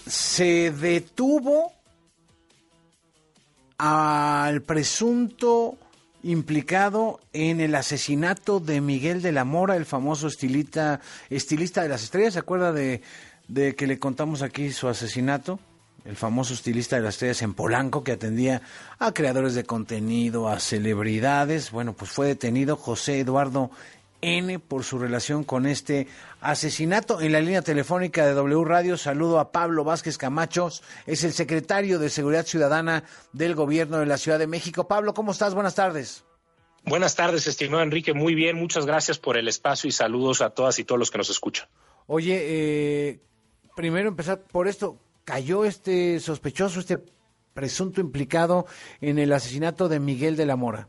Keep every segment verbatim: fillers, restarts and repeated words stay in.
se detuvo al presunto implicado en el asesinato de Miguel de la Mora, el famoso estilista, estilista de las estrellas. ¿Se acuerda de, de que le contamos aquí su asesinato? El famoso estilista de las estrellas en Polanco, que atendía a creadores de contenido, a celebridades. Bueno, pues fue detenido José Eduardo N. por su relación con este asesinato. En la línea telefónica de W Radio saludo a Pablo Vázquez Camacho, es el secretario de Seguridad Ciudadana del Gobierno de la Ciudad de México. Pablo, ¿cómo estás? Buenas tardes. Buenas tardes, estimado Enrique. Muy bien, muchas gracias por el espacio y saludos a todas y todos los que nos escuchan. Oye, eh, primero empezar por esto. ¿Cayó este sospechoso, este presunto implicado en el asesinato de Miguel de la Mora?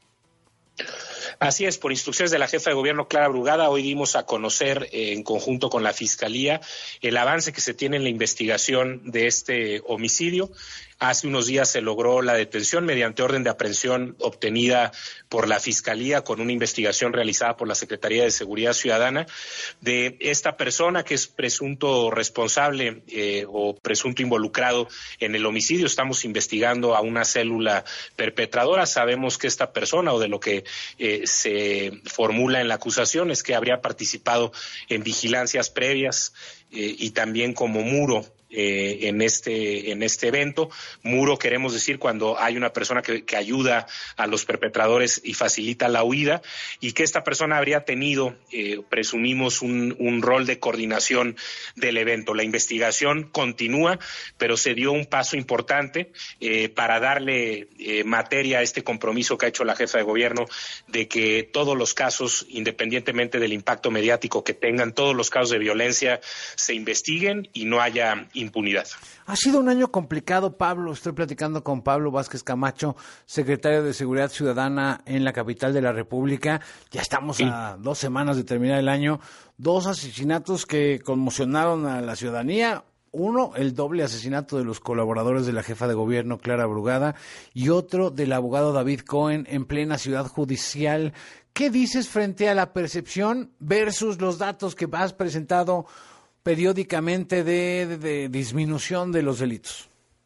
Así es, por instrucciones de la jefa de gobierno, Clara Brugada, hoy dimos a conocer eh, en conjunto con la Fiscalía el avance que se tiene en la investigación de este homicidio. Hace unos días se logró la detención mediante orden de aprehensión obtenida por la Fiscalía con una investigación realizada por la Secretaría de Seguridad Ciudadana de esta persona que es presunto responsable eh, o presunto involucrado en el homicidio. Estamos investigando a una célula perpetradora. Sabemos que esta persona, o de lo que eh, se formula en la acusación, es que habría participado en vigilancias previas eh, y también como muro Eh, en este en este evento. Muro queremos decir cuando hay una persona que, que ayuda a los perpetradores y facilita la huida, y que esta persona habría tenido, eh, presumimos, un, un rol de coordinación del evento. La investigación continúa, pero se dio un paso importante eh, para darle eh, materia a este compromiso que ha hecho la jefa de gobierno de que todos los casos, independientemente del impacto mediático que tengan, todos los casos de violencia se investiguen y no haya impunidad. Ha sido un año complicado, Pablo. Estoy platicando con Pablo Vázquez Camacho, secretario de Seguridad Ciudadana en la capital de la República. Ya estamos sí. a dos semanas de terminar el año. Dos asesinatos que conmocionaron a la ciudadanía. Uno, el doble asesinato de los colaboradores de la jefa de gobierno, Clara Brugada, y otro del abogado David Cohen en plena ciudad judicial. ¿Qué dices frente a la percepción versus los datos que has presentado periódicamente de, de, de disminución de los delitos?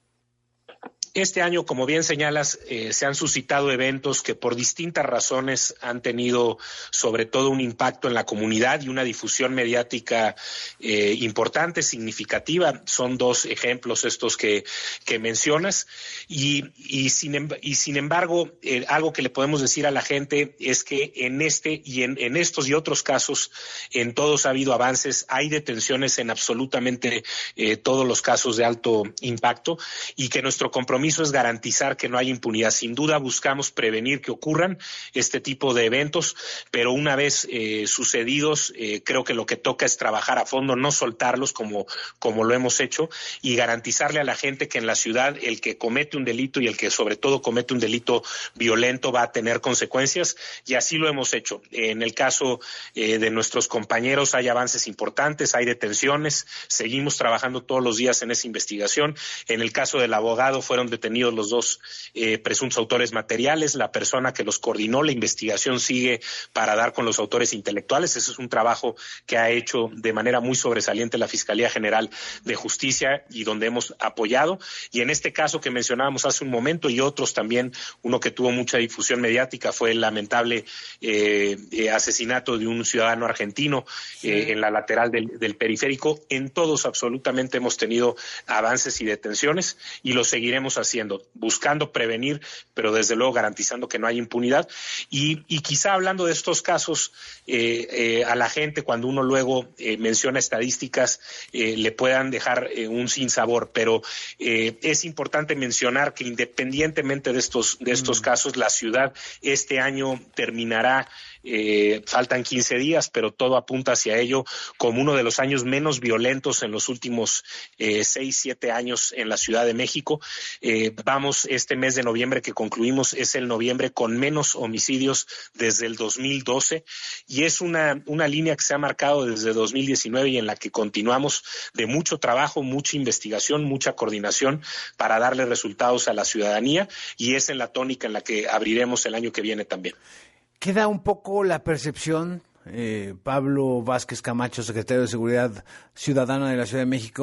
Este año, como bien señalas, eh, se han suscitado eventos que por distintas razones han tenido sobre todo un impacto en la comunidad y una difusión mediática eh, importante, significativa. Son dos ejemplos estos que, que mencionas. Y, y, sin, y sin embargo, eh, algo que le podemos decir a la gente es que en este y en, en estos y otros casos, en todos ha habido avances. Hay detenciones en absolutamente eh, todos los casos de alto impacto, y que nuestro compromiso es garantizar que no haya impunidad. Sin duda buscamos prevenir que ocurran este tipo de eventos, pero una vez eh, sucedidos, eh, creo que lo que toca es trabajar a fondo, no soltarlos como, como lo hemos hecho, y garantizarle a la gente que en la ciudad el que comete un delito y el que sobre todo comete un delito violento va a tener consecuencias, y así lo hemos hecho. En el caso eh, de nuestros compañeros hay avances importantes, hay detenciones, seguimos trabajando todos los días en esa investigación. En el caso del abogado fueron detenidos los dos eh, presuntos autores materiales, la persona que los coordinó. La investigación sigue para dar con los autores intelectuales. Ese es un trabajo que ha hecho de manera muy sobresaliente la Fiscalía General de Justicia y donde hemos apoyado. Y en este caso que mencionábamos hace un momento y otros también, uno que tuvo mucha difusión mediática fue el lamentable eh, eh, asesinato de un ciudadano argentino sí. eh, en la lateral del, del periférico. En todos absolutamente hemos tenido avances y detenciones, y lo seguiremos haciendo, buscando prevenir, pero desde luego garantizando que no haya impunidad. Y, y quizá hablando de estos casos, eh, eh, a la gente cuando uno luego eh, menciona estadísticas, eh, le puedan dejar eh, un sinsabor, pero eh, es importante mencionar que independientemente de estos, de estos mm. casos, la ciudad este año terminará Eh, faltan quince días, pero todo apunta hacia ello como uno de los años menos violentos en los últimos eh, seis, siete años en la Ciudad de México. Eh, vamos, este mes de noviembre que concluimos es el noviembre con menos homicidios desde el dos mil doce, y es una, una línea que se ha marcado desde dos mil diecinueve y en la que continuamos de mucho trabajo, mucha investigación, mucha coordinación para darle resultados a la ciudadanía, y es en la tónica en la que abriremos el año que viene también. Queda un poco la percepción, eh, Pablo Vázquez Camacho, secretario de Seguridad Ciudadana de la Ciudad de México,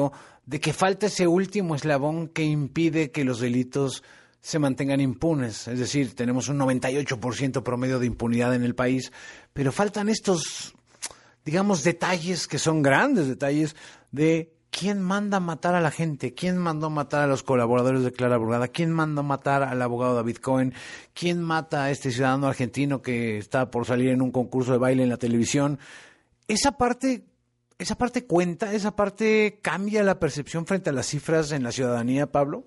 de que falta ese último eslabón que impide que los delitos se mantengan impunes. Es decir, tenemos un noventa y ocho por ciento promedio de impunidad en el país, pero faltan estos, digamos, detalles que son grandes detalles de quién manda matar a la gente, quién mandó matar a los colaboradores de Clara Burgada, quién mandó matar al abogado David Cohen, quién mata a este ciudadano argentino que está por salir en un concurso de baile en la televisión. Esa parte, esa parte cuenta, esa parte cambia la percepción frente a las cifras en la ciudadanía, Pablo.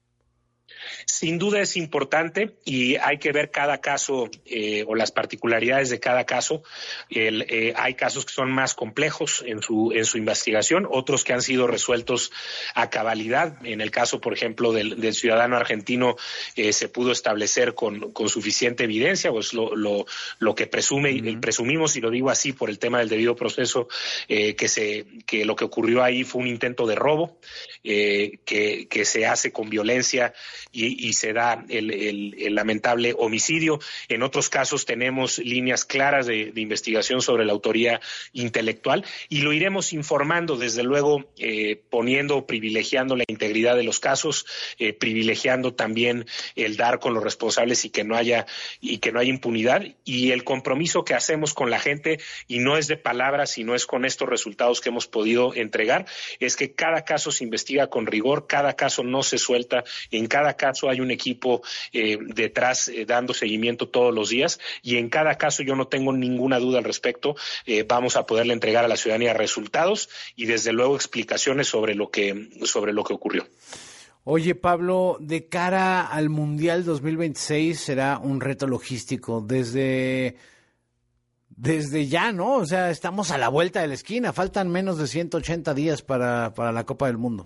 Sin duda es importante y hay que ver cada caso eh, o las particularidades de cada caso. El, eh, hay casos que son más complejos en su en su investigación, otros que han sido resueltos a cabalidad. En el caso, por ejemplo, del, del ciudadano argentino eh, se pudo establecer con, con suficiente evidencia, pues lo, lo, lo que presume uh-huh. presumimos, y lo digo así por el tema del debido proceso, eh, que se que lo que ocurrió ahí fue un intento de robo eh, que, que se hace con violencia y, y se da el, el, el lamentable homicidio. En otros casos tenemos líneas claras de, de investigación sobre la autoría intelectual y lo iremos informando, desde luego, eh, poniendo, privilegiando la integridad de los casos, eh, privilegiando también el dar con los responsables y que no haya y que no haya impunidad, y el compromiso que hacemos con la gente, y no es de palabras, sino es con estos resultados que hemos podido entregar, es que cada caso se investiga con rigor, cada caso no se suelta, en cada caso hay un equipo eh, detrás eh, dando seguimiento todos los días, y en cada caso yo no tengo ninguna duda al respecto. Eh, vamos a poderle entregar a la ciudadanía resultados y desde luego explicaciones sobre lo que sobre lo que ocurrió. Oye, Pablo, de cara al Mundial dos mil veintiséis será un reto logístico desde desde ya, ¿no? O sea, estamos a la vuelta de la esquina, faltan menos de ciento ochenta días para para la Copa del Mundo.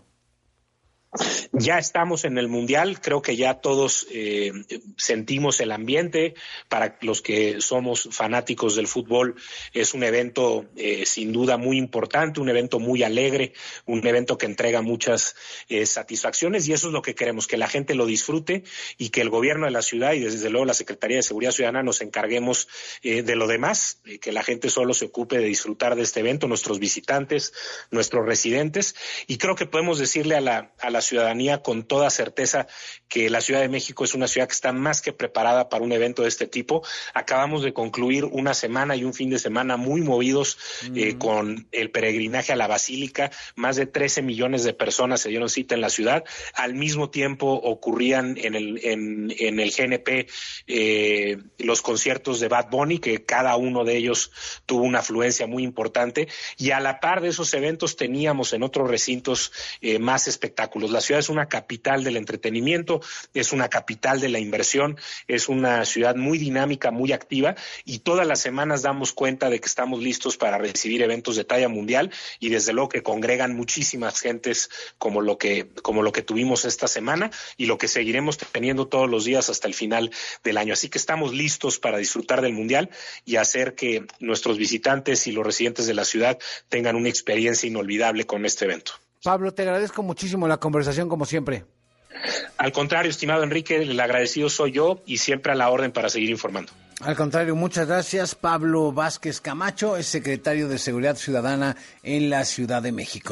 Ya estamos en el Mundial, creo que ya todos eh, sentimos el ambiente. Para los que somos fanáticos del fútbol, es un evento eh, sin duda muy importante, un evento muy alegre, un evento que entrega muchas eh, satisfacciones, y eso es lo que queremos, que la gente lo disfrute y que el gobierno de la ciudad y desde luego la Secretaría de Seguridad Ciudadana nos encarguemos eh, de lo demás, eh, que la gente solo se ocupe de disfrutar de este evento, nuestros visitantes, nuestros residentes, y creo que podemos decirle a la, a la ciudadanía con toda certeza que la Ciudad de México es una ciudad que está más que preparada para un evento de este tipo. Acabamos de concluir una semana y un fin de semana muy movidos mm. eh, con el peregrinaje a la Basílica. Más de trece millones de personas se dieron cita en la ciudad. Al mismo tiempo ocurrían en el, en, en el G N P eh, los conciertos de Bad Bunny, que cada uno de ellos tuvo una afluencia muy importante, y a la par de esos eventos teníamos en otros recintos eh, más espectáculos. La ciudad es una capital del entretenimiento, es una capital de la inversión, es una ciudad muy dinámica, muy activa, y todas las semanas damos cuenta de que estamos listos para recibir eventos de talla mundial, y desde luego que congregan muchísimas gentes como lo que como lo que tuvimos esta semana y lo que seguiremos teniendo todos los días hasta el final del año. Así que estamos listos para disfrutar del mundial y hacer que nuestros visitantes y los residentes de la ciudad tengan una experiencia inolvidable con este evento. Pablo, te agradezco muchísimo la conversación, como siempre. Al contrario, estimado Enrique, el agradecido soy yo y siempre a la orden para seguir informando. Al contrario, muchas gracias. Pablo Vázquez Camacho es secretario de Seguridad Ciudadana en la Ciudad de México.